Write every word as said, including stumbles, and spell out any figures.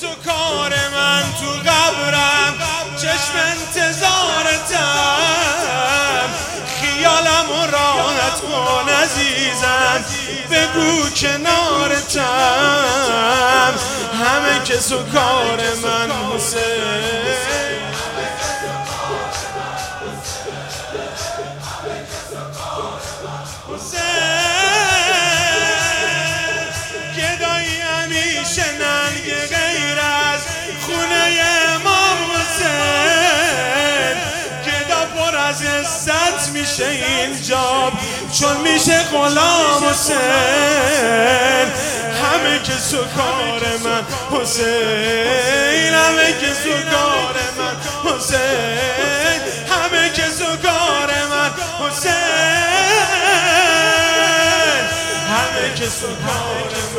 سکار من تو قبرم، چشم انتظارتم، خیالمو راحت کن عزیزم، بگو کنارتم، همه که سکار من حسین. گدایی همیشه ننگ غیر از خونه امام حسین، گدا پر از عزت میشه اینجا چون میشه غلام حسین، همه که سکار من حسین، همه که سکار من حسین، همه که سکار من حسین، همه که سکار من